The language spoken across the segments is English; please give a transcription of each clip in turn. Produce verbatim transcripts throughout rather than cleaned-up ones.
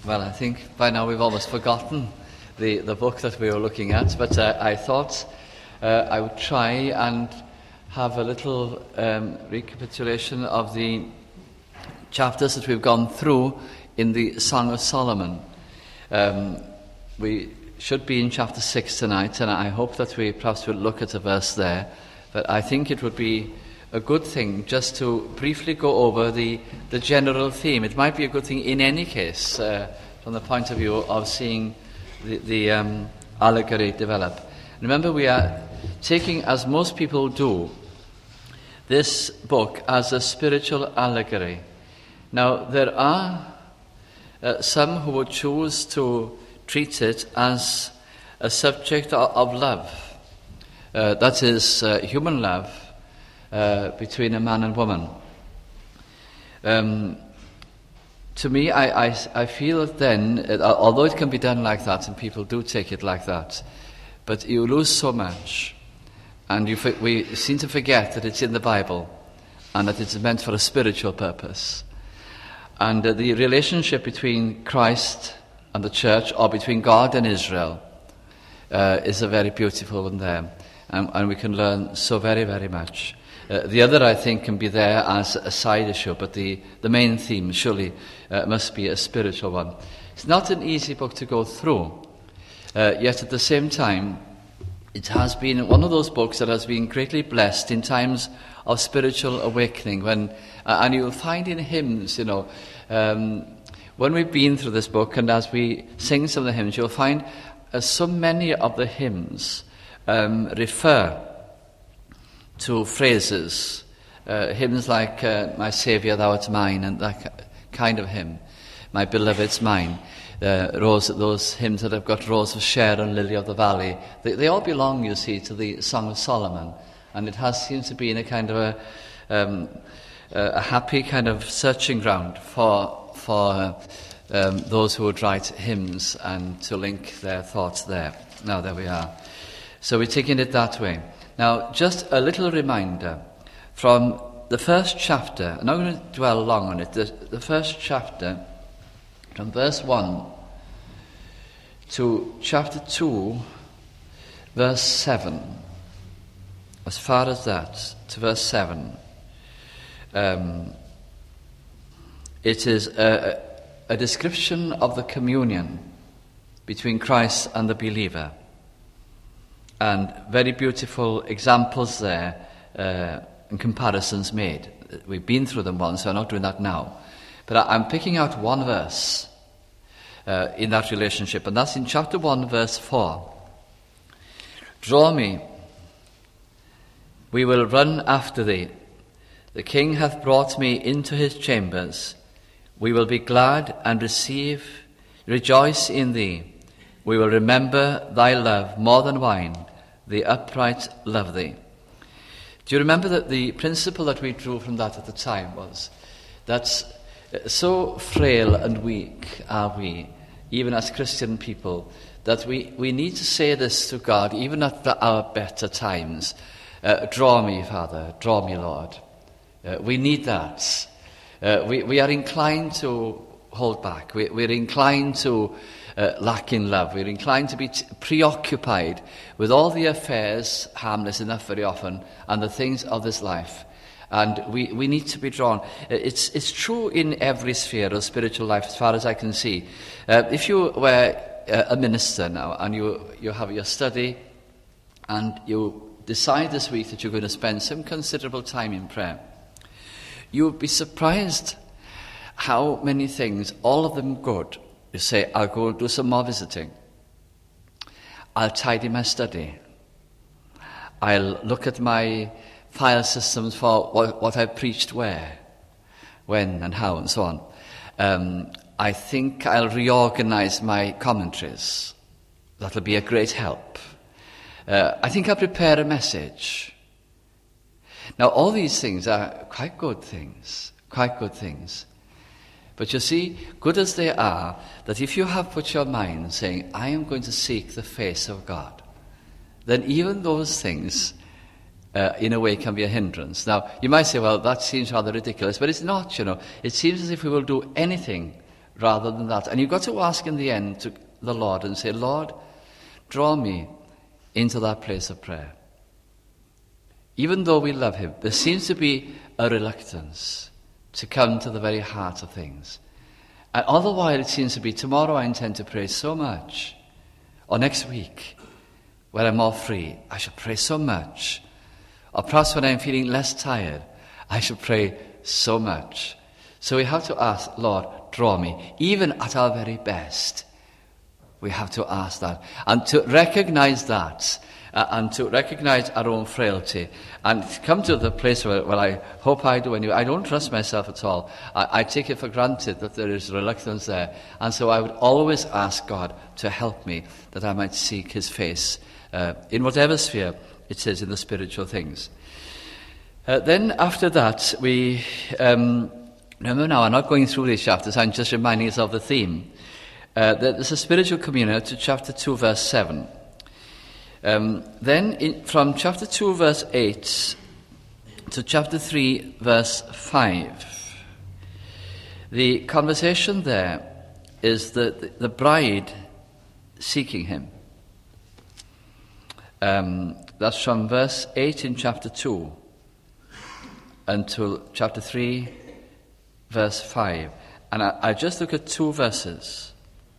Well, I think by now we've almost forgotten the, the book that we were looking at, but uh, I thought uh, I would try and have a little um, recapitulation of the chapters that we've gone through in the Song of Solomon. Um, we should be in chapter six tonight, and I hope that we perhaps will look at a verse there, but I think it would be a good thing just to briefly go over the, the general theme. It might be a good thing in any case, uh, from the point of view of seeing the, the um, allegory develop. Remember, we are taking, as most people do, this book as a spiritual allegory. Now, there are uh, some who would choose to treat it as a subject of, of love. Uh, that is, uh, human love, Uh, between a man and woman. Um, to me, I, I, I feel that then, uh, although it can be done like that, and people do take it like that, but you lose so much, and you, we seem to forget that it's in the Bible, and that it's meant for a spiritual purpose. And uh, the relationship between Christ and the church, or between God and Israel, uh, is a very beautiful one there, and, and we can learn so very, very much. Uh, the other, I think, can be there as a side issue, but the, the main theme surely uh, must be a spiritual one. It's not an easy book to go through, uh, yet at the same time, it has been one of those books that has been greatly blessed in times of spiritual awakening. When, uh, and you'll find in hymns, you know, um, when we've been through this book, and as we sing some of the hymns, you'll find uh, so many of the hymns um, refer to phrases, uh, hymns like uh, My Saviour, Thou Art Mine, and that kind of hymn, My Beloved's Mine, uh, Rose, those hymns that have got Rose of Sharon, Lily of the Valley, they, they all belong, you see, to the Song of Solomon, and it has seems to be in a kind of a, um, a happy kind of searching ground for, for uh, um, those who would write hymns and to link their thoughts there. Now, there we are. So we're taking it that way. Now, just a little reminder from the first chapter. I'm not going to dwell long on it. The, the first chapter, from verse one to chapter two, verse seven. As far as that, to verse seven. Um, it is a, a description of the communion between Christ and the believer. And very beautiful examples there, uh, and comparisons made. We've been through them once, so I'm not doing that now. But I, I'm picking out one verse uh, in that relationship, and that's in chapter one, verse four. Draw me, we will run after thee. The King hath brought me into his chambers. We will be glad and receive, rejoice in thee. We will remember thy love more than wine. The upright love thee. Do you remember that the principle that we drew from that at the time was that so frail and weak are we, even as Christian people, that we, we need to say this to God, even at the, our better times. Uh, draw me, Father, draw me, Lord. Uh, we need that. Uh, we, we are inclined to hold back. We, we're inclined to Uh, lack in love. We're inclined to be t- preoccupied with all the affairs, harmless enough very often, and the things of this life. And we, we need to be drawn. It's, it's true in every sphere of spiritual life, as far as I can see. Uh, if you were uh, a minister now, and you, you have your study, and you decide this week that you're going to spend some considerable time in prayer, you would be surprised how many things, all of them good. You say, I'll go do some more visiting. I'll tidy my study. I'll look at my file systems for what, what I've preached where, when and how and so on. Um, I think I'll reorganize my commentaries. That'll be a great help. Uh, I think I'll prepare a message. Now, all these things are quite good things, quite good things. But you see, good as they are, that if you have put your mind saying, I am going to seek the face of God, then even those things, uh, in a way, can be a hindrance. Now, you might say, well, that seems rather ridiculous, but it's not, you know. It seems as if we will do anything rather than that. And you've got to ask in the end to the Lord and say, Lord, draw me into that place of prayer. Even though we love him, there seems to be a reluctance to come to the very heart of things. And all the while it seems to be, tomorrow I intend to pray so much. Or next week, when I'm more free, I should pray so much. Or perhaps when I'm feeling less tired, I should pray so much. So we have to ask, Lord, draw me. Even at our very best, we have to ask that. And to recognize that, uh, and to recognize our own frailty, and come to the place where, well, I hope I do anyway. I don't trust myself at all. I, I take it for granted that there is reluctance there. And so I would always ask God to help me, that I might seek his face uh, in whatever sphere it is in the spiritual things. Uh, then after that, we... Um, remember now, I'm not going through these chapters, I'm just reminding us of the theme. Uh, there's a spiritual communion to chapter two, verse seven. Um, then in, from chapter two, verse eight to chapter three, verse five, the conversation there is the, the, the bride seeking him. Um, that's from verse eight in chapter two until chapter three, verse five. And I, I just look at two verses.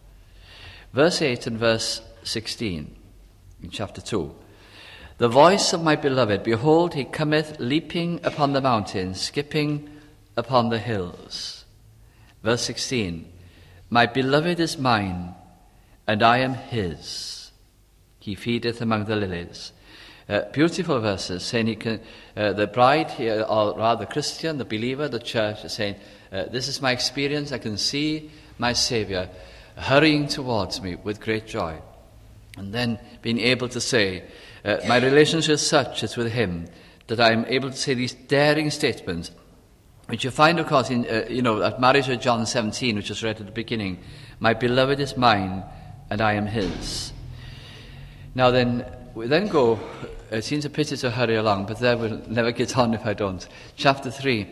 Verse eight and verse sixteen in chapter two. The voice of my beloved, behold, he cometh leaping upon the mountains, skipping upon the hills. Verse sixteen. My beloved is mine, and I am his. He feedeth among the lilies. Uh, beautiful verses saying he can, uh, the bride here, or rather the Christian, the believer, the church, is saying, uh, this is my experience. I can see my Saviour hurrying towards me with great joy. And then being able to say, uh, my relationship is such as with him, that I'm able to say these daring statements, which you find, of course, in, uh, you know, at marriage of John seventeen, which was read at the beginning. My beloved is mine, and I am his. Now then, we then go, it seems a pity to hurry along, but there we'll never get on if I don't. Chapter three.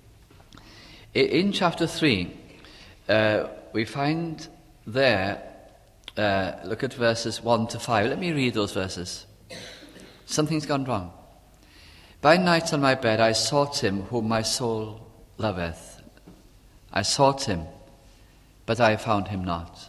In chapter three, uh, we find there, uh, look at verses one to five. Let me read those verses. Something's gone wrong. By night on my bed I sought him whom my soul loveth. I sought him, but I found him not.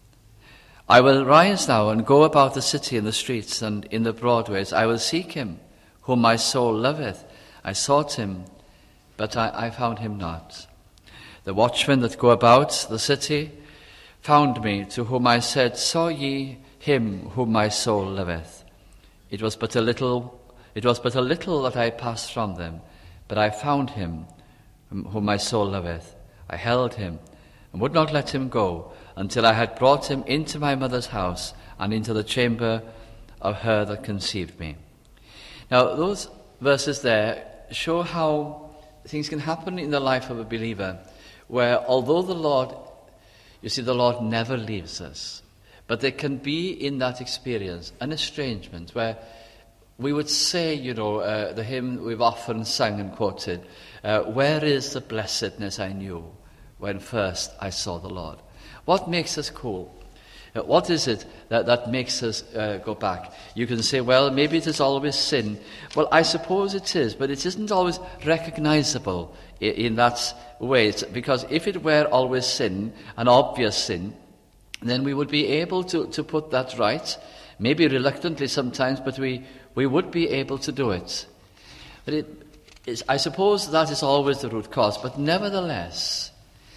I will rise now and go about the city in the streets and in the broadways. I will seek him whom my soul loveth. I sought him, but I, I found him not. The watchmen that go about the city found me, to whom I said, saw ye him whom my soul loveth? It was but a little, it was but a little that I passed from them, but I found him whom my soul loveth. I held him and would not let him go until I had brought him into my mother's house and into the chamber of her that conceived me. Now, those verses there show how things can happen in the life of a believer, where although the Lord, you see, the Lord never leaves us, but there can be in that experience an estrangement where we would say, you know, uh, the hymn we've often sung and quoted, uh, where is the blessedness I knew when first I saw the Lord? What makes us cool? Uh, what is it that, that makes us uh, go back? You can say, well, maybe it is always sin. Well, I suppose it is, but it isn't always recognizable in, in that way. It's because if it were always sin, an obvious sin, then we would be able to, to put that right, maybe reluctantly sometimes, but we, we would be able to do it. But it is, I suppose that is always the root cause, but nevertheless,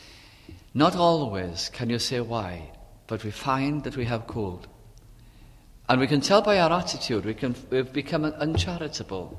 not always can you say why, but we find that we have cooled. And we can tell by our attitude, we can, we've become uncharitable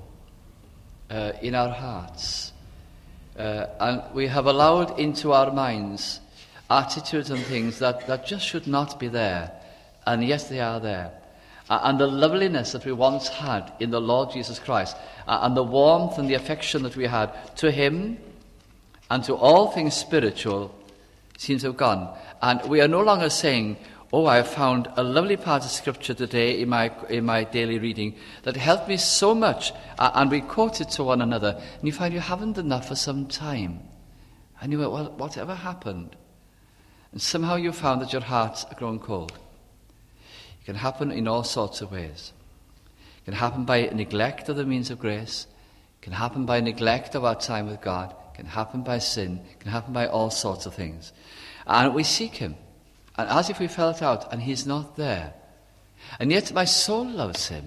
uh, in our hearts. Uh, and we have allowed into our minds attitudes and things that, that just should not be there, and yet they are there. Uh, and the loveliness that we once had in the Lord Jesus Christ, uh, and the warmth and the affection that we had to him and to all things spiritual seems to have gone. And we are no longer saying, oh, I have found a lovely part of Scripture today in my in my daily reading that helped me so much, uh, and we quote it to one another, and you find you haven't done that for some time. And you go, well, whatever happened? and somehow you found that your hearts are grown cold. It can happen in all sorts of ways. It can happen by neglect of the means of grace. It can happen by neglect of our time with God. It can happen by sin. It can happen by all sorts of things. And we seek him, and as if we felt out, and he's not there. And yet my soul loves him.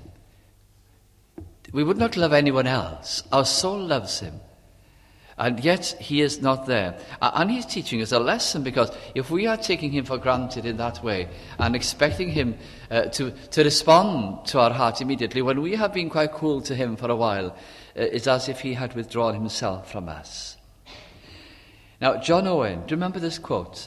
We would not love anyone else. Our soul loves him. And yet he is not there. And he's teaching us a lesson, because if we are taking him for granted in that way and expecting him uh, to, to respond to our heart immediately, when we have been quite cool to him for a while, uh, it's as if he had withdrawn himself from us. Now, John Owen, do you remember this quote?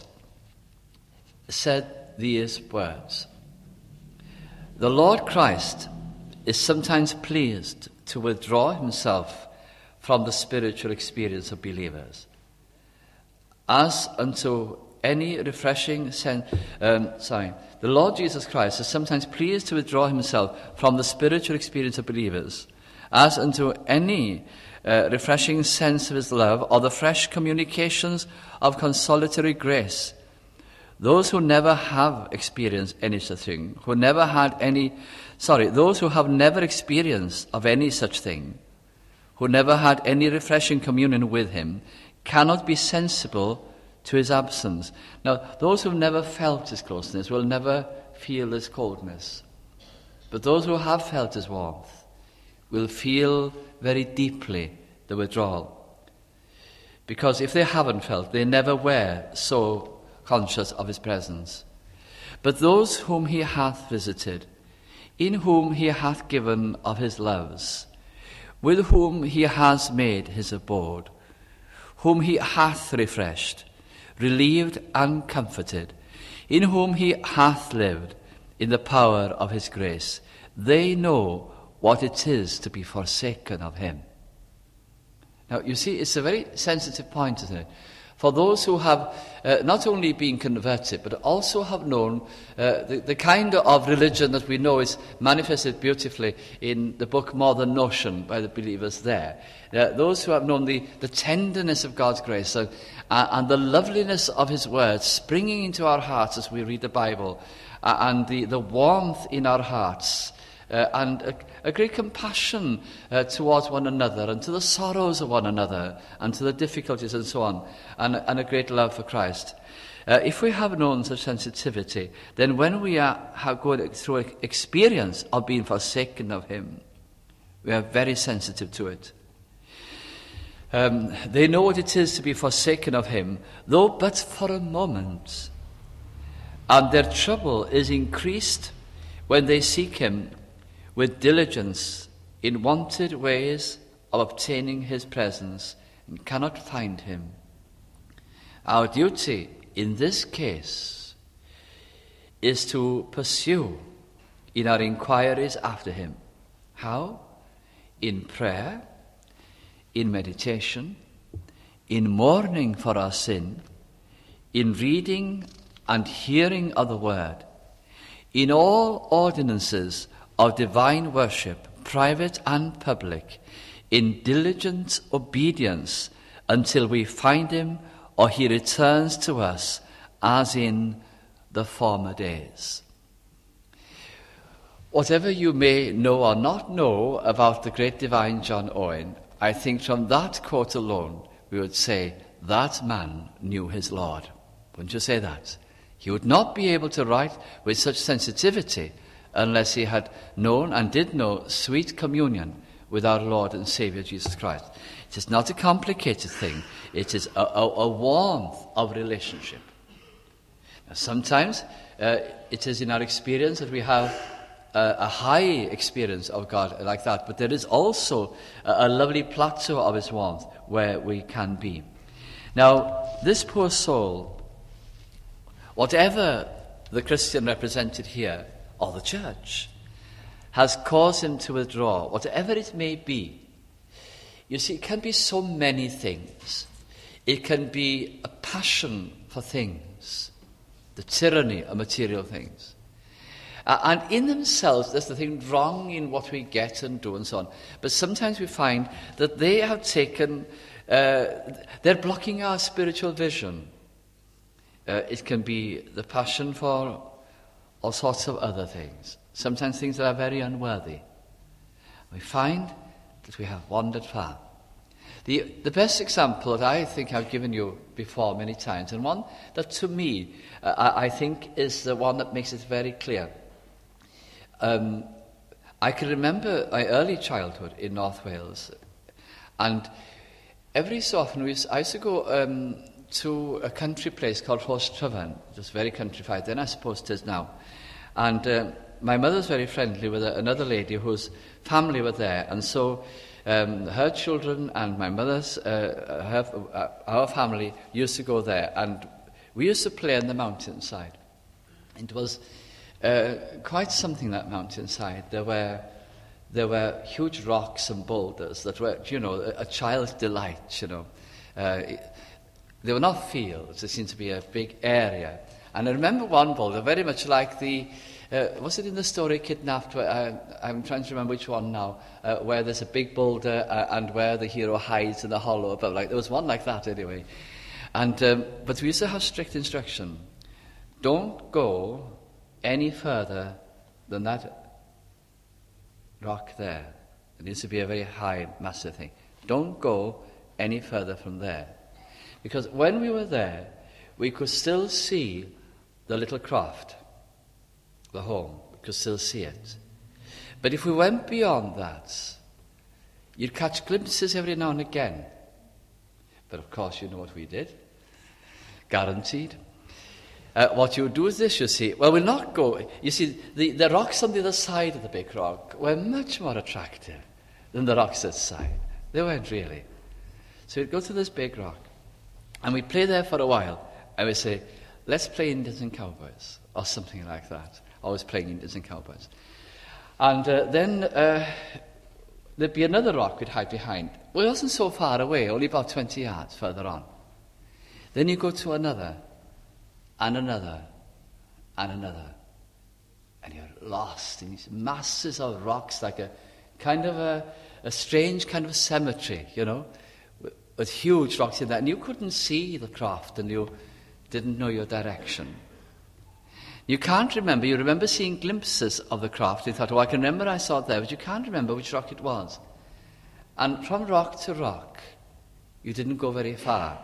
Said these words: "The Lord Christ is sometimes pleased to withdraw himself from the spiritual experience of believers, as unto any refreshing sense. Um, sorry, the Lord Jesus Christ is sometimes pleased to withdraw himself from the spiritual experience of believers, as unto any uh, refreshing sense of his love, or the fresh communications of consolatory grace. Those who never have experienced any such thing, who never had any, sorry, those who have never experienced of any such thing, who never had any refreshing communion with him, cannot be sensible to his absence." Now, those who have never felt his closeness will never feel his coldness. But those who have felt his warmth will feel very deeply the withdrawal. Because if they haven't felt, they never were so conscious of his presence. But those whom he hath visited, in whom he hath given of his loves, with whom he has made his abode, whom he hath refreshed, relieved and comforted, in whom he hath lived in the power of his grace, they know what it is to be forsaken of him. Now, you see, it's a very sensitive point, isn't it? For those who have uh, not only been converted, but also have known uh, the, the kind of religion that we know is manifested beautifully in the book More Than Notion by the believers there. Uh, those who have known the, the tenderness of God's grace uh, and the loveliness of his words springing into our hearts as we read the Bible, uh, and the, the warmth in our hearts, Uh, and a, a great compassion uh, towards one another, and to the sorrows of one another, and to the difficulties and so on, and, and a great love for Christ. Uh, if we have known such sensitivity, then when we are have going through an experience of being forsaken of him, we are very sensitive to it. Um, they know what it is to be forsaken of him, though but for a moment. And their trouble is increased when they seek him with diligence in wanted ways of obtaining his presence, and cannot find him. Our duty in this case is to pursue in our inquiries after him. How? In prayer, in meditation, in mourning for our sin, in reading and hearing of the word, in all ordinances of divine worship, private and public, in diligent obedience, until we find him or he returns to us as in the former days. Whatever you may know or not know about the great divine John Owen, I think from that quote alone we would say that man knew his Lord. Wouldn't you say that? He would not be able to write with such sensitivity unless he had known and did know sweet communion with our Lord and Saviour Jesus Christ. It is not a complicated thing. It is a, a, a warmth of relationship. Now, sometimes uh, it is in our experience that we have a, a high experience of God like that, but there is also a, a lovely plateau of his warmth where we can be. Now, this poor soul, whatever the Christian represented here, or the church, has caused him to withdraw, whatever it may be. You see, it can be so many things. It can be a passion for things, the tyranny of material things. Uh, and in themselves, there's nothing wrong in what we get and do and so on. But sometimes we find that they have taken, uh, they're blocking our spiritual vision. Uh, it can be the passion for all sorts of other things, sometimes things that are very unworthy. We find that we have wandered far. The, the best example that I think I've given you before many times, and one that to me uh, I, I think is the one that makes it very clear. Um, I can remember my early childhood in North Wales, and every so often we used, I used to go um, to a country place called Rhostryfan, just very countrified then, I suppose it is now. And uh, my mother was very friendly with a, another lady whose family were there, and so um, her children and my mother's, uh, her, uh, our family used to go there, and we used to play on the mountainside. It was uh, quite something, that mountainside. There were there were huge rocks and boulders that were, you know, a, a child's delight. You know, uh, they were not fields. There seemed to be a big area. And I remember one boulder, very much like the, uh, was it in the story Kidnapped? Where, uh, I'm trying to remember which one now, uh, where there's a big boulder uh, and where the hero hides in the hollow above. Like, there was one like that anyway. And um, but we used to have strict instruction. Don't go any further than that rock there. It needs to be a very high, massive thing. Don't go any further from there. Because when we were there, we could still see the little craft, the home. We could still see it. But if we went beyond that, you'd catch glimpses every now and again. But of course, you know what we did. Guaranteed. Uh, what you would do is this, you see. Well, we'll not go. You see, the, the rocks on the other side of the big rock were much more attractive than the rocks that side. They weren't really. So we'd go to this big rock, and we'd play there for a while. And we'd say, let's play Indians and Cowboys, or something like that. Always playing Indians and Cowboys. And uh, then uh, there'd be another rock we'd hide behind. Well, it wasn't so far away, only about twenty yards further on. Then you go to another, and another, and another. And you're lost in these masses of rocks, like a kind of a, a strange kind of cemetery, you know, with, with huge rocks in there. And you couldn't see the craft, and you didn't know your direction. You can't remember. You remember seeing glimpses of the craft. You thought, oh, I can remember I saw it there, but you can't remember which rock it was. And from rock to rock, you didn't go very far.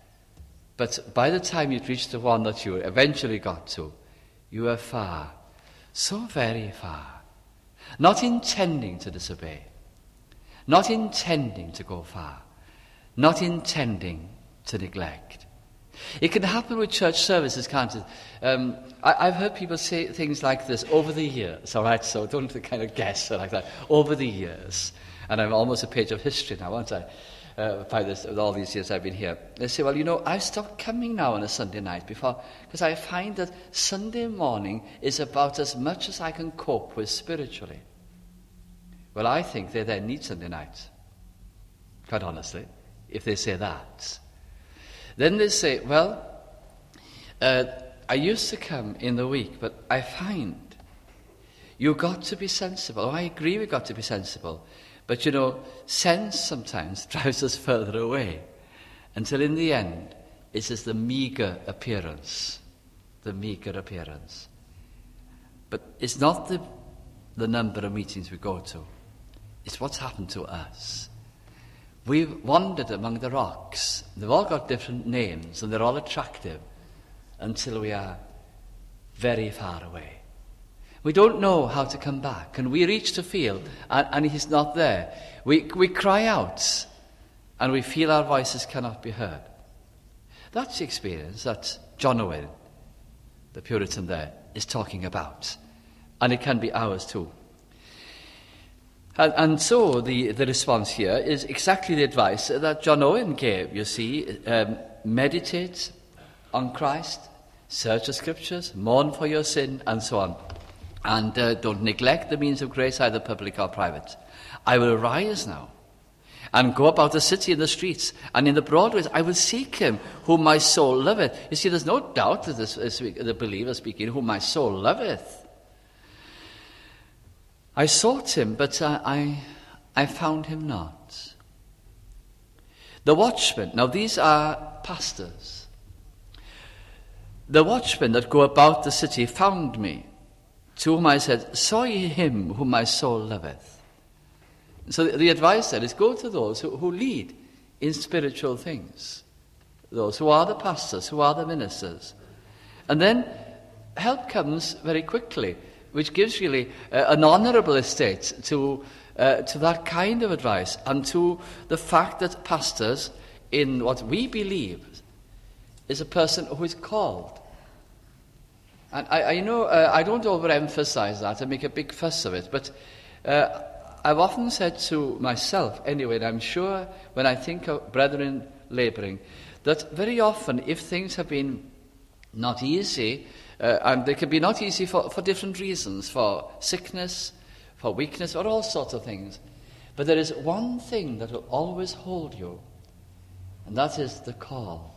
But by the time you'd reached the one that you eventually got to, you were far, so very far, not intending to disobey, not intending to go far, not intending to neglect. It can happen with church services, can't it? Um, I, I've heard people say things like this over the years, all right, so don't kind of guess like that, over the years. And I'm almost a page of history now, aren't I? Uh, by this, with all these years I've been here. They say, well, you know, I've stopped coming now on a Sunday night before, because I find that Sunday morning is about as much as I can cope with spiritually. Well, I think they then need Sunday night, quite honestly, if they say that. Then they say, well, uh, I used to come in the week, but I find you've got to be sensible. Oh, I agree we've got to be sensible. But, you know, sense sometimes drives us further away until in the end it's just the meagre appearance, the meagre appearance. But it's not the, the number of meetings we go to. It's what's happened to us. We've wandered among the rocks. They've all got different names and they're all attractive until we are very far away. We don't know how to come back, and we reach the field, and, and he's not there. We, we cry out, and we feel our voices cannot be heard. That's the experience that John Owen, the Puritan there, is talking about. And it can be ours too. And, and so the, the response here is exactly the advice that John Owen gave, you see. Um, meditate on Christ, search the Scriptures, mourn for your sin, and so on. And uh, don't neglect the means of grace, either public or private. I will arise now and go about the city and the streets, and in the broad ways I will seek him whom my soul loveth. You see, there's no doubt that this is the believer speaking, whom my soul loveth. I sought him, but uh, I, I found him not. The watchmen, now these are pastors. The watchmen that go about the city found me, to whom I said, saw ye him whom my soul loveth? So the, the advice there is go to those who, who lead in spiritual things, those who are the pastors, who are the ministers. And then help comes very quickly, which gives really uh, an honourable estate to, uh, to that kind of advice, and to the fact that pastors, in what we believe, is a person who is called. And I, I know uh, I don't overemphasize that and make a big fuss of it, but uh, I've often said to myself, anyway, and I'm sure when I think of brethren labouring, that very often if things have been not easy, uh, and they can be not easy for, for different reasons, for sickness, for weakness, or all sorts of things, but there is one thing that will always hold you, and that is the call.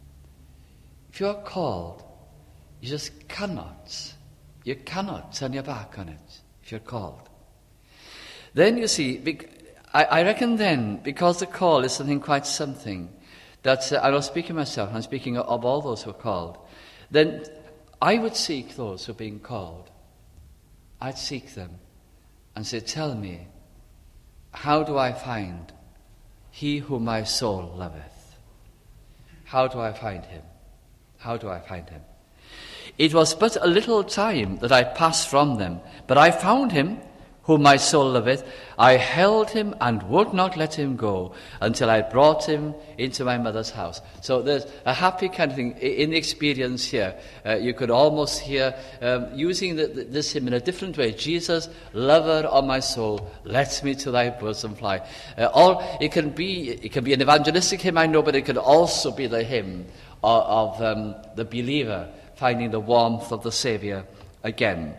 If you are called, you just cannot, you cannot turn your back on it if you're called. Then you see, I, I reckon then, because the call is something quite something, that uh, I was speaking myself, I'm speaking of, of all those who are called, then I would seek those who are being called. I'd seek them and say, tell me, how do I find he whom my soul loveth? How do I find him? How do I find him? It was but a little time that I passed from them, but I found him whom my soul loveth. I held him and would not let him go until I brought him into my mother's house. So there's a happy kind of thing in the experience here. Uh, you could almost hear um, using the, the, this hymn in a different way. Jesus, lover of my soul, let me to thy bosom fly. Uh, or it can be it can be an evangelistic hymn, I know, but it could also be the hymn of, of um, the believer finding the warmth of the Saviour again.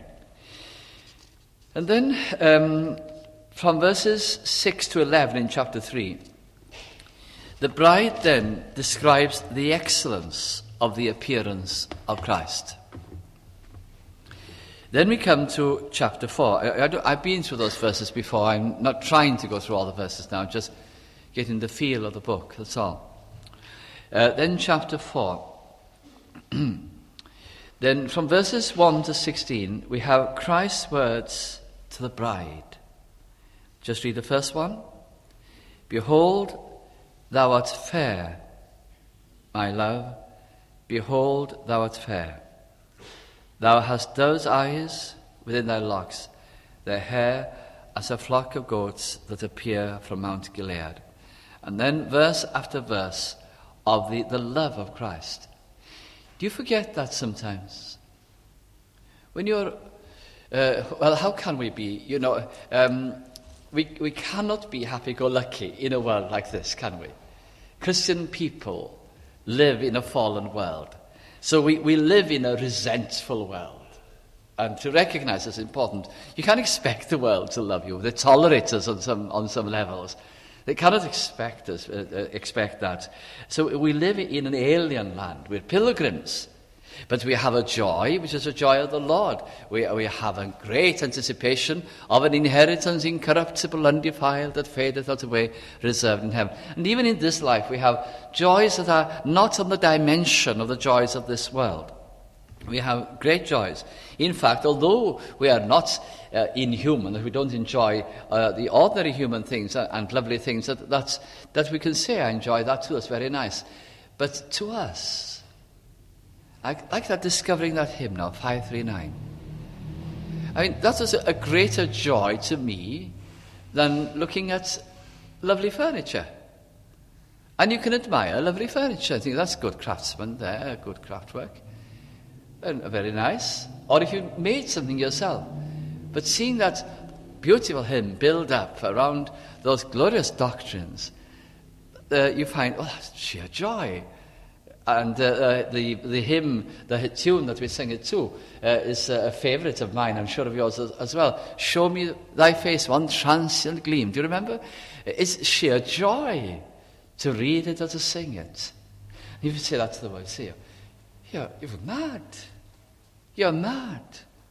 And then um, from verses six to eleven in chapter three, the bride then describes the excellence of the appearance of Christ. Then we come to chapter four. I, I I've been through those verses before. I'm not trying to go through all the verses now, just getting the feel of the book, that's all. Uh, then chapter four. Then from verses one to sixteen, we have Christ's words to the bride. Just read the first one. Behold, thou art fair, my love. Behold, thou art fair. Thou hast dove's eyes within thy locks, their hair as a flock of goats that appear from Mount Gilead. And then verse after verse of the, the love of Christ. Do you forget that sometimes? When you're, uh, well, how can we be? You know, um, we we cannot be happy-go-lucky in a world like this, can we? Christian people live in a fallen world. So we, we live in a resentful world. And to recognize this is important. You can't expect the world to love you. They tolerate us on some on some levels. They cannot expect us, uh, uh, expect that. So we live in an alien land. We're pilgrims. But we have a joy, which is the joy of the Lord. We, we have a great anticipation of an inheritance incorruptible, undefiled, that fadeth not away, reserved in heaven. And even in this life, we have joys that are not on the dimension of the joys of this world. We have great joys. In fact, although we are not uh, inhuman, that we don't enjoy uh, the ordinary human things and lovely things, that, that's, that we can say, I enjoy that too, it's very nice. But to us, I like that discovering that hymn now, five three nine. I mean, that was a greater joy to me than looking at lovely furniture. And you can admire lovely furniture. I think that's good craftsman there, good craftwork. And very nice. Or if you made something yourself. But seeing that beautiful hymn build up around those glorious doctrines, uh, you find, oh, that's sheer joy. And uh, uh, the the hymn, the tune that we sing it to, uh, is a favourite of mine, I'm sure of yours as, as well. Show me thy face, one transient gleam. Do you remember? It's sheer joy to read it or to sing it. If you say that to the world, say, you're, you're mad. You're mad.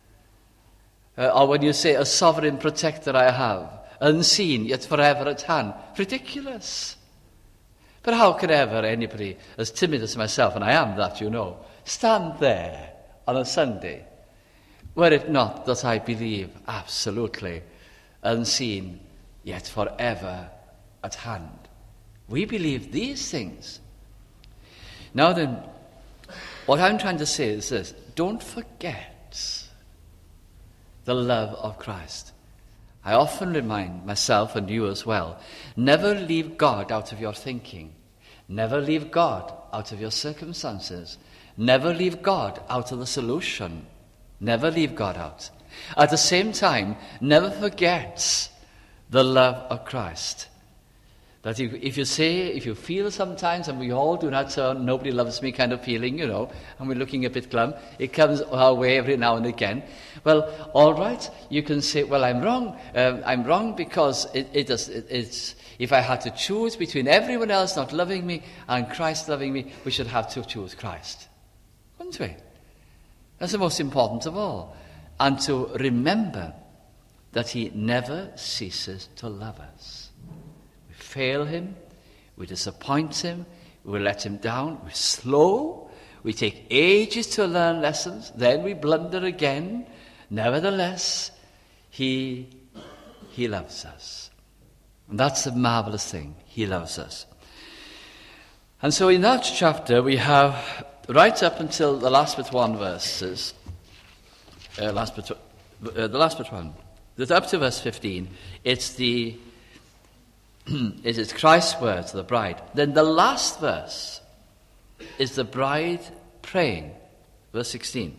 Uh, or when you say, a sovereign protector I have, unseen yet forever at hand. Ridiculous. But how can ever anybody as timid as myself, and I am that, you know, stand there on a Sunday, were it not that I believe absolutely unseen, yet forever at hand. We believe these things. Now then, what I'm trying to say is this: don't forget the love of Christ. I often remind myself and you as well, never leave God out of your thinking. Never leave God out of your circumstances. Never leave God out of the solution. Never leave God out. At the same time, never forget the love of Christ. That if, if you say, if you feel sometimes, and we all do that, so nobody loves me kind of feeling, you know, and we're looking a bit glum, it comes our way every now and again. Well, all right, you can say, well, I'm wrong. Um, I'm wrong because it, it does, it, it's, if I had to choose between everyone else not loving me and Christ loving me, we should have to choose Christ. Wouldn't we? That's the most important of all. And to remember that he never ceases to love us. Fail him, we disappoint him, we let him down, we're slow, we take ages to learn lessons, then we blunder again. Nevertheless, he, he loves us. And that's the marvelous thing, he loves us. And so in that chapter we have, right up until the last but one verses, uh, last but, uh, the last but one, that up to verse fifteen, it's the it is Christ's words to the bride. Then the last verse is the bride praying. Verse sixteen.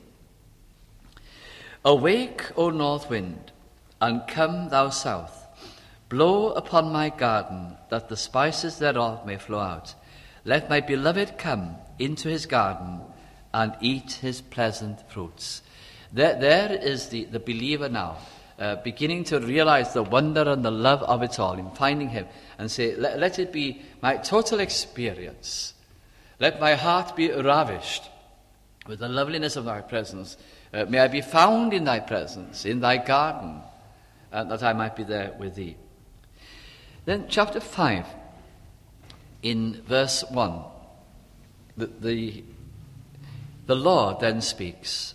Awake, O north wind, and come thou south. Blow upon my garden, that the spices thereof may flow out. Let my beloved come into his garden and eat his pleasant fruits. There, there is the, the believer now. Uh, beginning to realize the wonder and the love of it all in finding him, and say, let, let it be my total experience. Let my heart be ravished with the loveliness of thy presence. Uh, may I be found in thy presence, in thy garden, uh, that I might be there with thee. Then chapter five, in verse one, the, the, the Lord then speaks,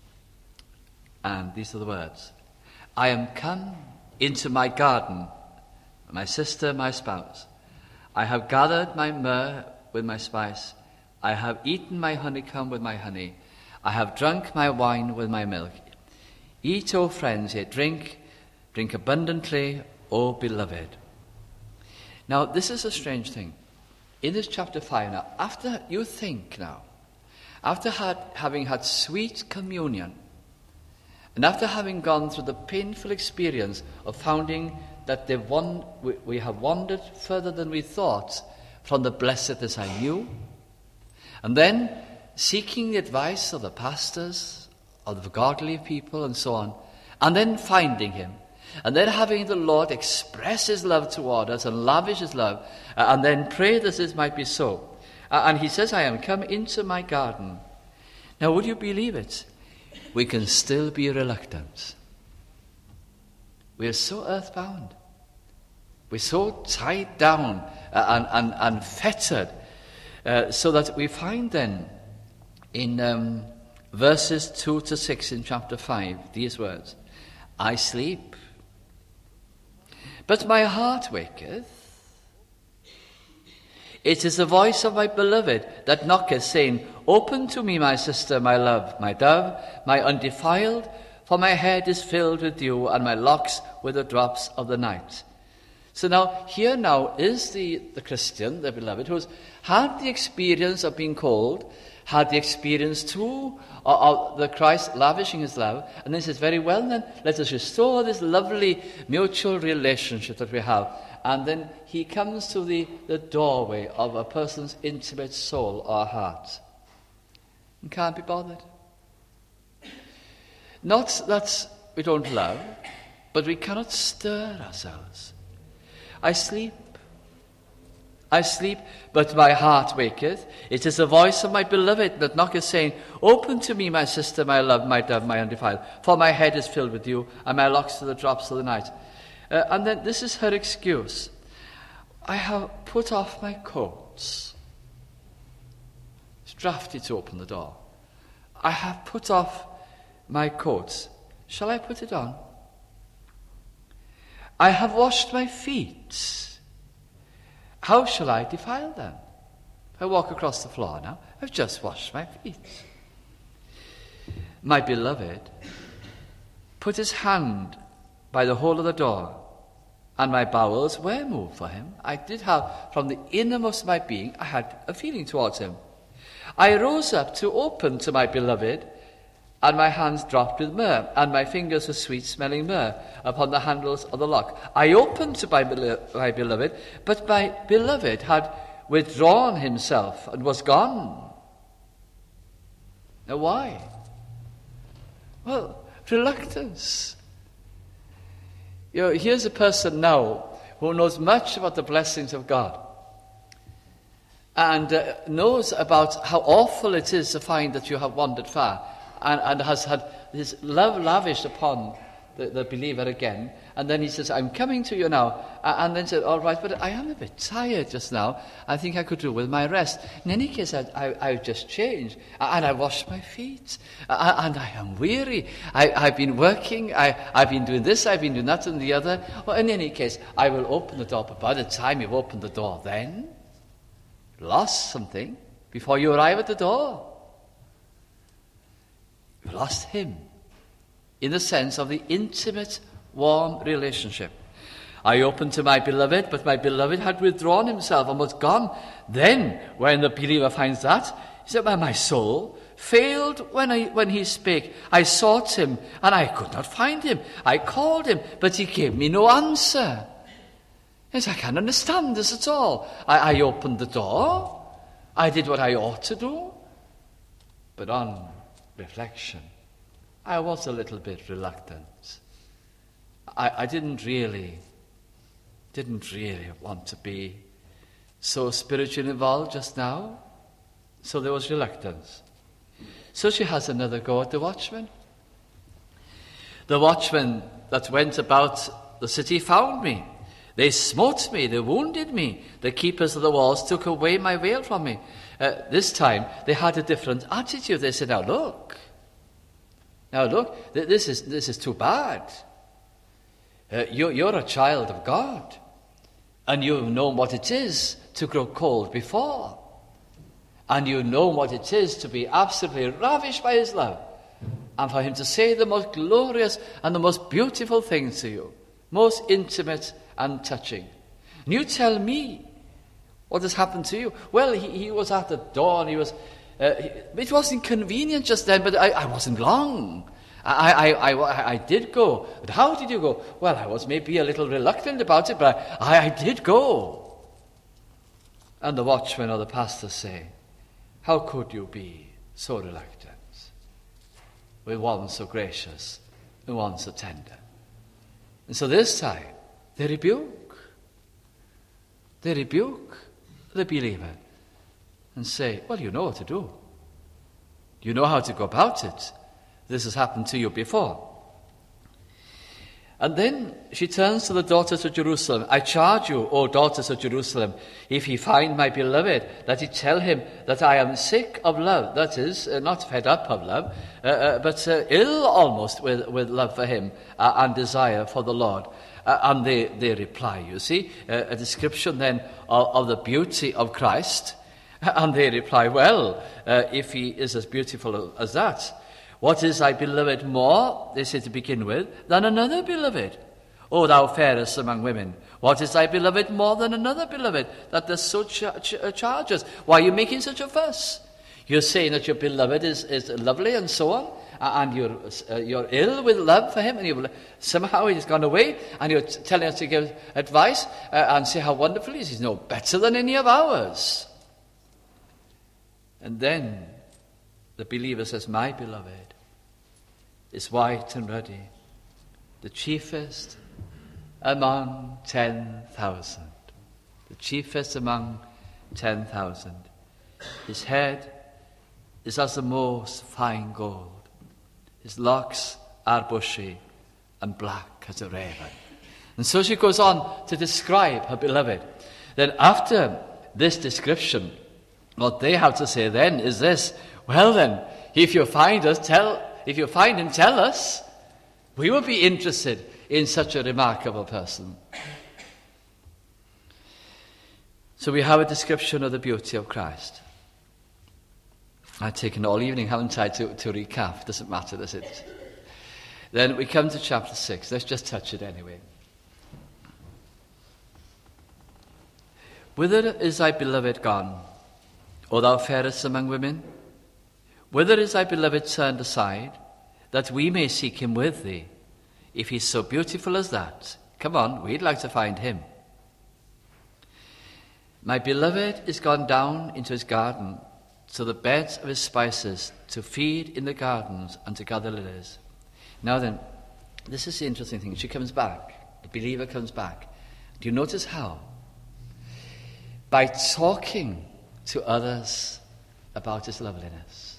and these are the words: I am come into my garden, my sister, my spouse. I have gathered my myrrh with my spice. I have eaten my honeycomb with my honey. I have drunk my wine with my milk. Eat, O friends, yet drink, drink abundantly, O beloved. Now, this is a strange thing. In this chapter five now, after you think now, after had, having had sweet communion, and after having gone through the painful experience of finding that they've won, we, we have wandered further than we thought from the blessedness I knew, and then seeking the advice of the pastors, of the godly people, and so on, and then finding him, and then having the Lord express his love toward us and lavish his love, uh, and then pray that this might be so. Uh, and he says, I am come into my garden. Now, would you believe it? We can still be reluctant. We are so earthbound. We're so tied down and, and, and fettered, uh, so that we find then in um, verses two to six in chapter five these words: I sleep, but my heart waketh. It is the voice of my beloved that knocketh, saying, Open to me, my sister, my love, my dove, my undefiled, for my head is filled with dew, and my locks with the drops of the night. So now, here now is the, the Christian, the beloved, who's had the experience of being called, had the experience too of, of the Christ lavishing his love, and then says, very well then, let us restore this lovely mutual relationship that we have. And then he comes to the, the doorway of a person's intimate soul or heart. And can't be bothered. Not that we don't love, but we cannot stir ourselves. I sleep. I sleep, but my heart waketh. It is the voice of my beloved that knocketh, saying, Open to me, my sister, my love, my dove, my undefiled, for my head is filled with dew, and my locks to the drops of the night. Uh, and then this is her excuse. I have put off my coats. It's drafty to open the door. I have put off my coat. Shall I put it on? I have washed my feet. How shall I defile them? I walk across the floor now. I've just washed my feet. My beloved put his hand by the hole of the door, and my bowels were moved for him. I did have, from the innermost of my being, I had a feeling towards him. I rose up to open to my beloved, and my hands dropped with myrrh, and my fingers were sweet-smelling myrrh upon the handles of the lock. I opened to my, my beloved, but my beloved had withdrawn himself and was gone. Now why? Well, reluctance. You know, here's a person now who knows much about the blessings of God and uh, knows about how awful it is to find that you have wandered far, and, and has had his love lavished upon the, the believer again. And then he says, I'm coming to you now. And then said, all right, but I am a bit tired just now. I think I could do with my rest. In any case, I, I, I've just changed. And I washed my feet. And I am weary. I, I've been working. I, I've been doing this. I've been doing that and the other. Well, in any case, I will open the door. But by the time you've opened the door, then you've lost something before you arrive at the door. You've lost him, in the sense of the intimate, warm relationship. I opened to my beloved, but my beloved had withdrawn himself and was gone. Then, when the believer finds that, he said, well, my soul failed when, I, when he spake. I sought him, and I could not find him. I called him, but he gave me no answer. Yes, I can't understand this at all. I, I opened the door. I did what I ought to do. But on reflection, I was a little bit reluctant. I, I didn't really, didn't really want to be so spiritually involved just now. So there was reluctance. So she has another go at the watchman. The watchmen that went about the city found me. They smote me, they wounded me. The keepers of the walls took away my veil from me. Uh, this time they had a different attitude. They said, now look, now look, th- this is this is too bad. Uh, you, you're a child of God, and you've known what it is to grow cold before, and you know what it is to be absolutely ravished by his love, and for him to say the most glorious and the most beautiful things to you, most intimate and touching. And you tell me what has happened to you. Well, he, he was at the door, and he was. Uh, it wasn't convenient just then, but I, I wasn't long. I, I, I, I did go. But how did you go? Well, I was maybe a little reluctant about it, but I, I did go. And the watchman or the pastor say, how could you be so reluctant with one so gracious and one so tender? And so this time, they rebuke. They rebuke the believer and say, well, you know what to do. You know how to go about it. This has happened to you before. And then she turns to the daughters of Jerusalem. I charge you, O daughters of Jerusalem, if he find my beloved, that he tell him that I am sick of love. That is, uh, not fed up of love, uh, uh, but uh, ill almost with, with love for him uh, and desire for the Lord. Uh, and they, they reply, you see, uh, a description then of, of the beauty of Christ. And they reply, well, uh, if he is as beautiful as that, what is thy beloved more, they say to begin with, than another beloved? O thou fairest among women, what is thy beloved more than another beloved, that does so ch- ch- charge us? Why are you making such a fuss? You're saying that your beloved is, is lovely and so on, and you're uh, you're ill with love for him, and you somehow he's gone away, and you're t- telling us to give advice uh, and say how wonderful he is. He's no better than any of ours. And then the believer says, my beloved is white and ruddy, the chiefest among ten thousand. The chiefest among ten thousand. His head is as the most fine gold. His locks are bushy and black as a raven. And so she goes on to describe her beloved. Then after this description, what they have to say then is this, well then, If you find us, tell, if you find him, tell us. We will be interested in such a remarkable person. So we have a description of the beauty of Christ. I've taken all evening, haven't I, to, to recap. Doesn't matter, does it? Then we come to chapter six. Let's just touch it anyway. Whither is thy beloved gone, O thou fairest among women? Whither is thy beloved turned aside, that we may seek him with thee? If he's so beautiful as that, come on, we'd like to find him. My beloved is gone down into his garden, to the beds of his spices, to feed in the gardens and to gather lilies. Now then, this is the interesting thing. She comes back. The believer comes back. Do you notice how? By talking to others about his loveliness.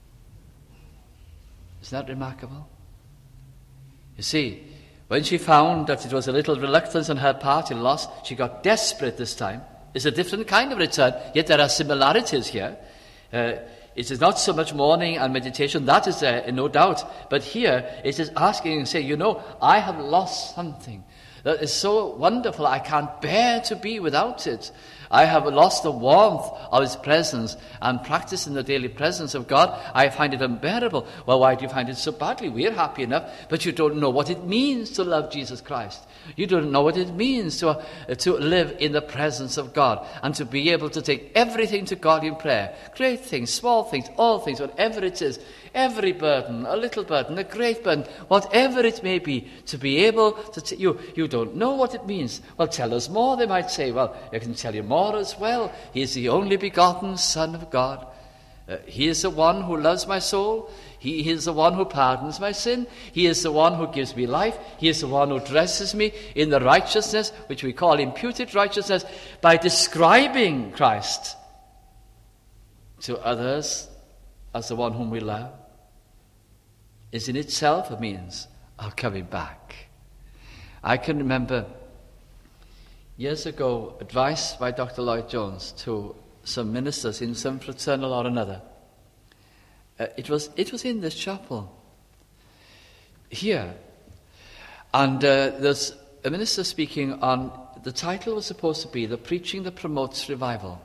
Isn't that remarkable? You see, when she found that it was a little reluctance on her part in loss, she got desperate this time. It's a different kind of return, yet there are similarities here. Uh, it is not so much mourning and meditation, that is there, no doubt. But here it is asking and saying, you know, I have lost something that is so wonderful, I can't bear to be without it. I have lost the warmth of his presence, and practicing the daily presence of God, I find it unbearable. Well, why do you find it so badly? We're happy enough, but you don't know what it means to love Jesus Christ. You don't know what it means to, uh, to live in the presence of God, and to be able to take everything to God in prayer. Great things, small things, all things, whatever it is. Every burden, a little burden, a great burden, whatever it may be, to be able to... T- you, you don't know what it means. Well, tell us more, they might say. Well, I can tell you more as well. He is the only begotten Son of God. Uh, he is the one who loves my soul. He, he is the one who pardons my sin. He is the one who gives me life. He is the one who dresses me in the righteousness, which we call imputed righteousness, by describing Christ to others as the one whom we love, is in itself a means of coming back. I can remember years ago advice by Doctor Lloyd Jones to some ministers in some fraternal or another. Uh, it was it was in this chapel here, and uh, there's a minister speaking on, the title was supposed to be The Preaching That Promotes Revival,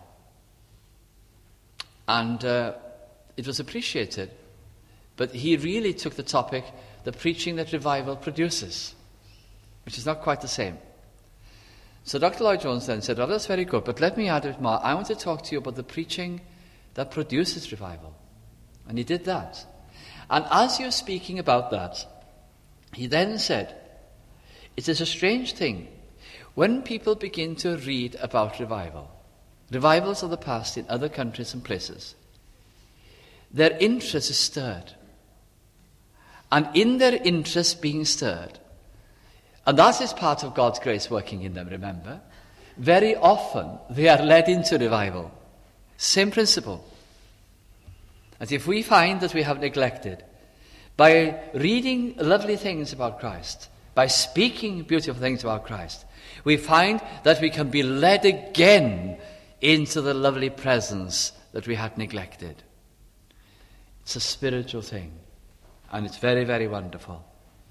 and uh, it was appreciated. But he really took the topic, the preaching that revival produces, which is not quite the same. So Doctor Lloyd Jones then said, well, that's very good, but let me add a bit more. I want to talk to you about the preaching that produces revival. And he did that. And as you're speaking about that, he then said, it is a strange thing when people begin to read about revival, revivals of the past in other countries and places, their interest is stirred. And in their interest being stirred, and that is part of God's grace working in them, remember, very often they are led into revival. Same principle. And if we find that we have neglected, by reading lovely things about Christ, by speaking beautiful things about Christ, we find that we can be led again into the lovely presence that we had neglected. It's a spiritual thing, and it's very, very wonderful.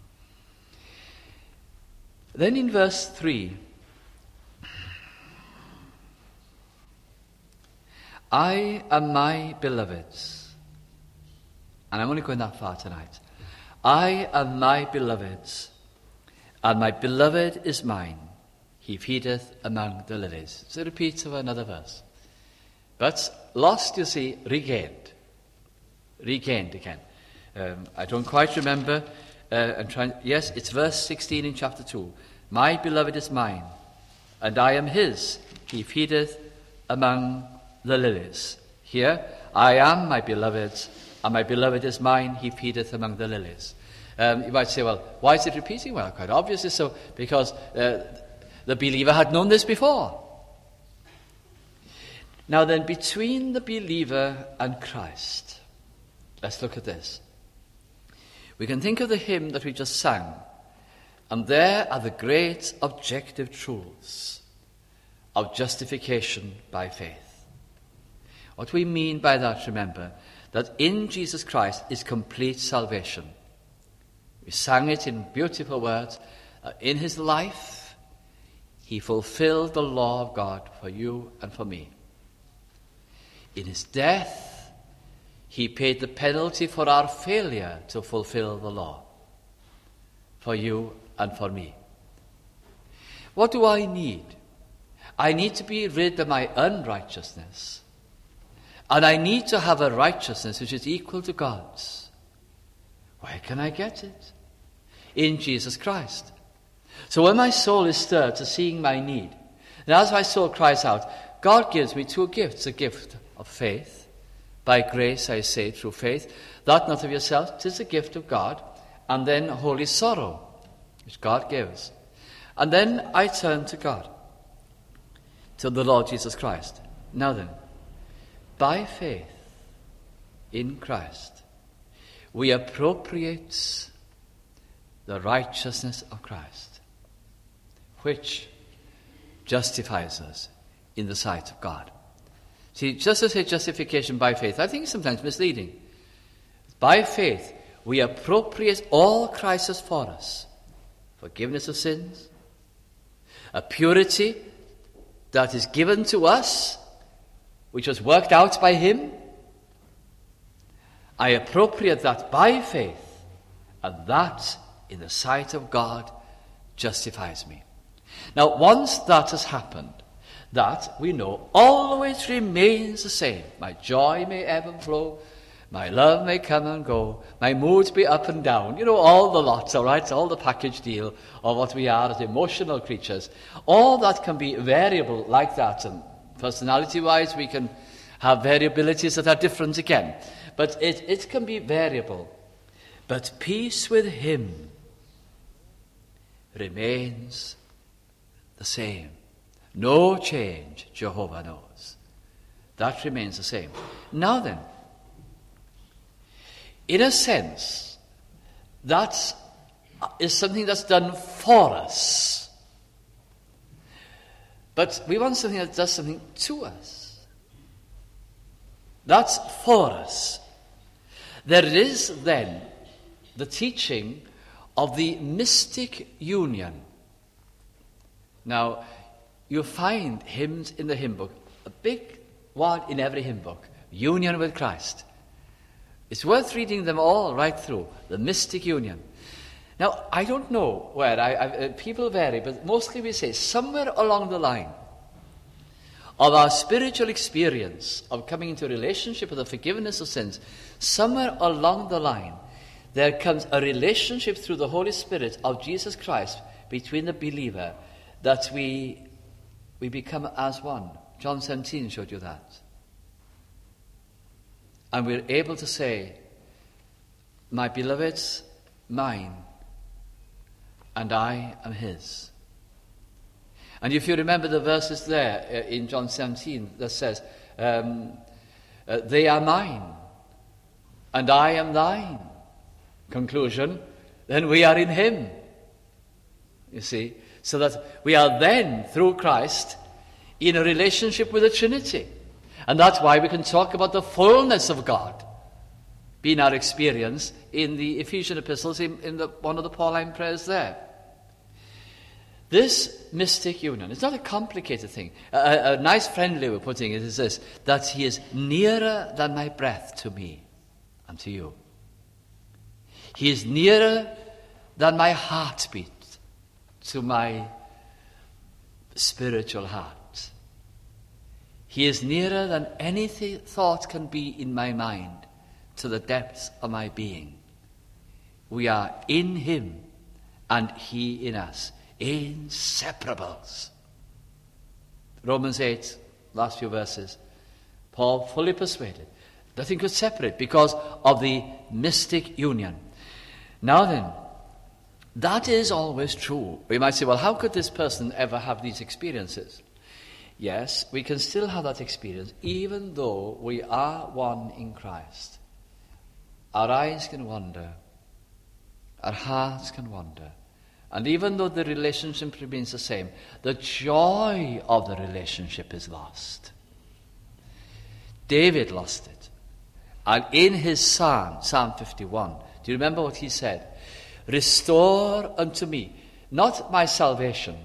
Then in verse three, I am my beloved's. And I'm only going that far tonight. I am my beloved's, and my beloved is mine. He feedeth among the lilies. It's a repeat of another verse. But lost, you see, regained. Regained again. Um, I don't quite remember. Uh, I'm trying. Yes, it's verse sixteen in chapter two. My beloved is mine, and I am his. He feedeth among the lilies. Here, I am my beloved's, and my beloved is mine. He feedeth among the lilies. Um, you might say, well, why is it repeating? Well, quite obviously so, because uh, the believer had known this before. Now then, between the believer and Christ, let's look at this. We can think of the hymn that we just sang, and there are the great objective truths of justification by faith. What we mean by that, remember, that in Jesus Christ is complete salvation. We sang it in beautiful words. Uh, in his life, he fulfilled the law of God for you and for me. In his death, he paid the penalty for our failure to fulfill the law for you and for me. What do I need? I need to be rid of my unrighteousness. And I need to have a righteousness which is equal to God's. Where can I get it? In Jesus Christ. So when my soul is stirred to seeing my need, and as my soul cries out, God gives me two gifts, a gift of faith. By grace I say through faith, that not of yourself, 'tis a gift of God. And then holy sorrow, which God gives. And then I turn to God, to the Lord Jesus Christ. Now then, by faith in Christ, we appropriate the righteousness of Christ, which justifies us in the sight of God. See, just to say justification by faith, I think it's sometimes misleading. By faith, we appropriate all Christ has for us. Forgiveness of sins, a purity that is given to us, which was worked out by him. I appropriate that by faith, and that, in the sight of God, justifies me. Now, once that has happened, that, we know, always remains the same. My joy may ebb and flow, my love may come and go, my moods be up and down. You know, all the lots, all right, all the package deal of what we are as emotional creatures. All that can be variable like that, and personality-wise we can have variabilities that are different again. But it, it can be variable. But peace with him remains the same. No change, Jehovah knows. That remains the same. Now then, in a sense, that is something that's done for us. But we want something that does something to us. That's for us. There is then the teaching of the mystic union. Now, you find hymns in the hymn book, a big word in every hymn book, union with Christ. It's worth reading them all right through, the mystic union. Now, I don't know where, I, I, uh, people vary, but mostly we say somewhere along the line of our spiritual experience of coming into a relationship with the forgiveness of sins, somewhere along the line there comes a relationship through the Holy Spirit of Jesus Christ between the believer that we we become as one. John seventeen showed you that. And we're able to say, my beloved's mine, and I am his. And if you remember the verses there uh, in John seventeen that says, um, uh, they are mine, and I am thine. Conclusion, then we are in him. You see, so that we are then, through Christ, in a relationship with the Trinity. And that's why we can talk about the fullness of God being our experience in the Ephesian epistles, in, in the, one of the Pauline prayers there. This mystic union, it's not a complicated thing. A, a nice friendly way of putting it is this, that he is nearer than my breath to me and to you. He is nearer than my heartbeat to my spiritual heart. He is nearer than any th- thought can be in my mind to the depths of my being. We are in him and he in us. Inseparables. Romans eight, last few verses. Paul fully persuaded. Nothing could separate because of the mystic union. Now then, that is always true. We might say, well, how could this person ever have these experiences? Yes, we can still have that experience even though we are one in Christ. Our eyes can wander. Our hearts can wander. And even though the relationship remains the same, the joy of the relationship is lost. David lost it. And in his psalm, Psalm fifty-one, do you remember what he said? Restore unto me, not my salvation,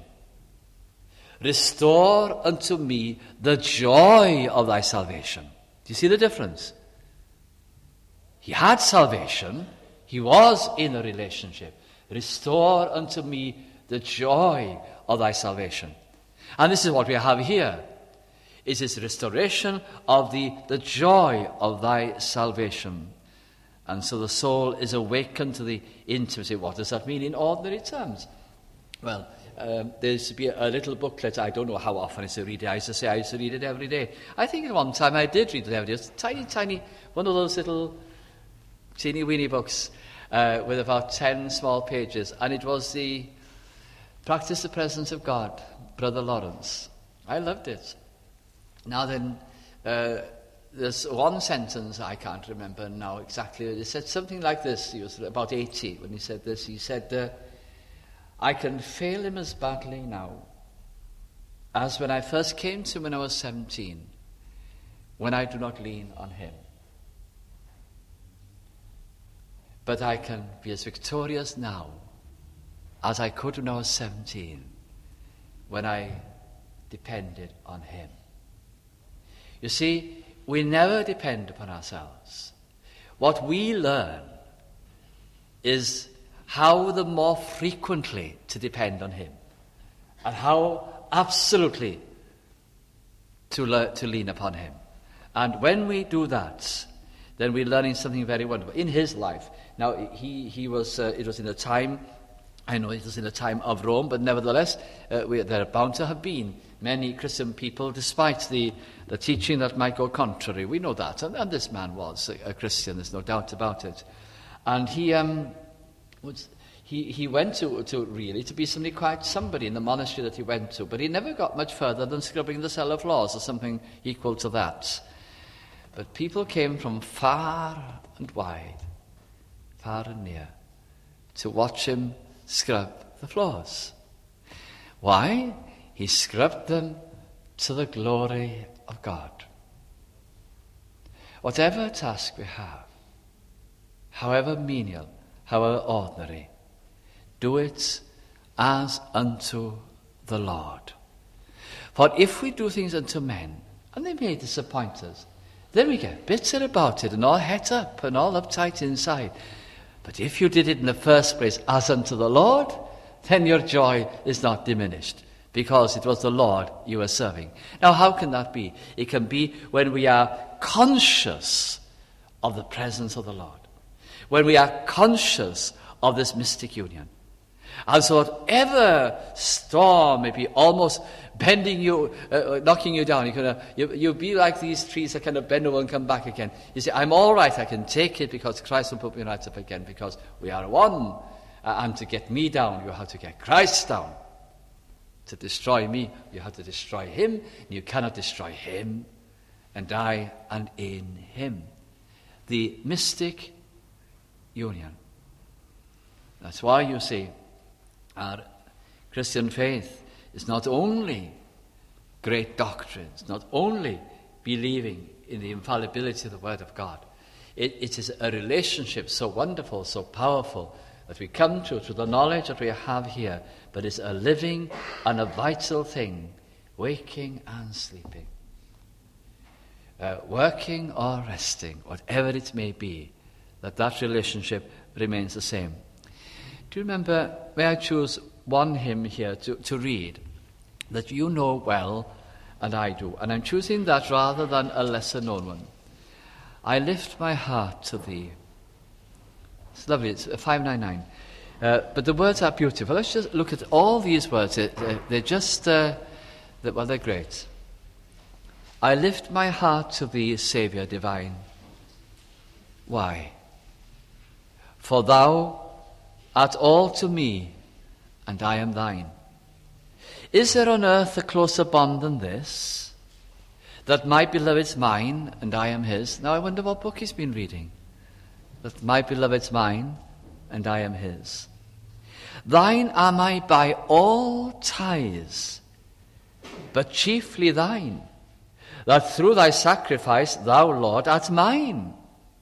restore unto me the joy of thy salvation. Do you see the difference? He had salvation. He was in a relationship. Restore unto me the joy of thy salvation. And this is what we have here. It is restoration of the, the joy of thy salvation. And so the soul is awakened to the intimacy. What does that mean in ordinary terms? Well, um, there used to be a, a little booklet. I don't know how often I used to read it. I used to say I used to read it every day. I think at one time I did read it every day. It's a tiny, tiny, one of those little teeny weeny books uh, with about ten small pages. And it was the Practice the Presence of God, Brother Lawrence. I loved it. Now then, uh, there's one sentence, I can't remember now exactly. It said something like this. He was about eighty when he said this. He said, uh, I can fail him as badly now as when I first came to him when I was seventeen, when I do not lean on him. But I can be as victorious now as I could when I was seventeen, when I depended on him. You see, we never depend upon ourselves. What we learn is how the more frequently to depend on him, and how absolutely to, le- to lean upon him. And when we do that, then we're learning something very wonderful in his life. Now, he, he was, uh, it was in a time, I know it was in a time of Rome, but nevertheless, uh, we, there are bound to have been many Christian people, despite the, the teaching that might go contrary. We know that, and, and this man was a, a Christian, there's no doubt about it. And he um, was, he, he went to, to really to be somebody quite somebody in the monastery that he went to, but he never got much further than scrubbing the cell of laws or something equal to that. But people came from far and wide, far and near, to watch him scrub the floors. Why? He scrubbed them to the glory of God. Whatever task we have, however menial, however ordinary, do it as unto the Lord. For if we do things unto men, and they may disappoint us, then we get bitter about it and all het up and all uptight inside. But if you did it in the first place as unto the Lord, then your joy is not diminished, because it was the Lord you were serving. Now, how can that be? It can be when we are conscious of the presence of the Lord, when we are conscious of this mystic union. And so whatever storm may be almost bending you, uh, knocking you down, you can, uh, you, you'll be like these trees that kind of bend over and come back again. You say, I'm all right, I can take it because Christ will put me right up again, because we are one. Uh, and to get me down, you have to get Christ down. To destroy me, you have to destroy him. You cannot destroy him and I and in him. The mystic union. That's why you see our Christian faith is not only great doctrines, not only believing in the infallibility of the Word of God. It, it is a relationship so wonderful, so powerful, that we come to through the knowledge that we have here, but it's a living and a vital thing, waking and sleeping, uh, working or resting, whatever it may be, that that relationship remains the same. Do you remember, may I choose one hymn here to, to read that you know well and I do, and I'm choosing that rather than a lesser known one. I lift my heart to thee. It's lovely, it's five ninety-nine. Uh, but the words are beautiful. Let's just look at all these words. They're, they're just, uh, they're, well, they're great. I lift my heart to thee, Saviour divine. Why? For thou art all to me, and I am thine. Is there on earth a closer bond than this? That my beloved's mine, and I am his. Now I wonder what book he's been reading. That my beloved's mine, and I am his. Thine am I by all ties, but chiefly thine, that through thy sacrifice thou, Lord, art mine.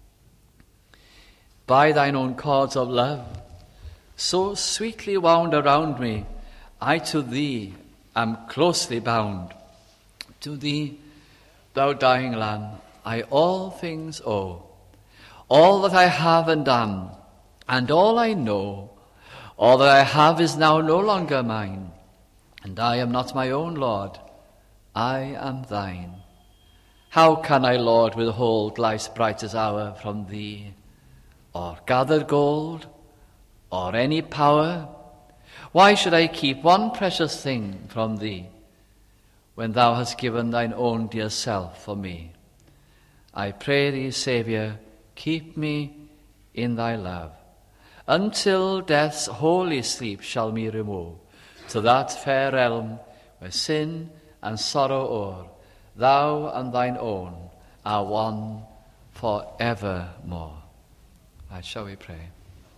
by thine own cords of love, so sweetly wound around me, I to thee am closely bound. To thee, thou dying Lamb, I all things owe, all that I have and am, and all I know. All that I have is now no longer mine, and I am not my own, Lord, I am thine. How can I, Lord, withhold life's brightest hour from thee, or gather gold, or any power? Why should I keep one precious thing from thee, when thou hast given thine own dear self for me? I pray thee, Saviour, keep me in thy love, until death's holy sleep shall me remove to that fair realm where sin and sorrow o'er, thou and thine own are one for evermore. Right, shall we pray?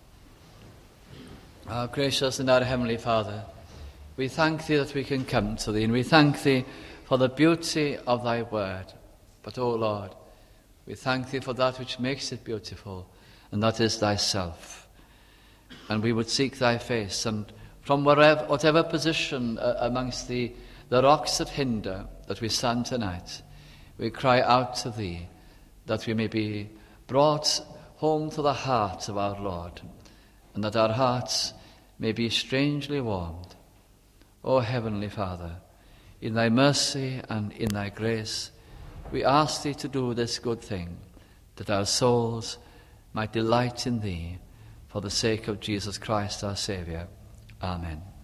Our gracious and our heavenly Father, we thank thee that we can come to thee, and we thank thee for the beauty of thy word. But, O Lord, we thank thee for that which makes it beautiful, and that is thyself. And we would seek thy face, and from wherever, whatever position uh, amongst the, the rocks that hinder that we stand tonight, we cry out to thee that we may be brought home to the heart of our Lord, and that our hearts may be strangely warmed. O Heavenly Father, in thy mercy and in thy grace, we ask thee to do this good thing, that our souls might delight in thee, for the sake of Jesus Christ our Saviour. Amen.